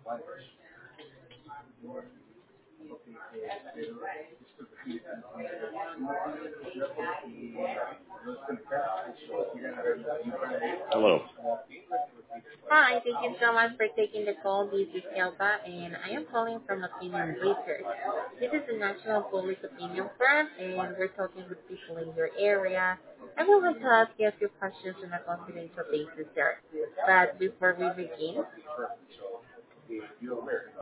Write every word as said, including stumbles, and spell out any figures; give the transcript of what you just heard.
Hello. Hi, thank you so much for taking the call. This is Elba, and I am calling from Opinion Research. This is a national public opinion firm, and we're talking with people in your area. I would like to ask you a few questions on a confidential basis, sir. But before we begin,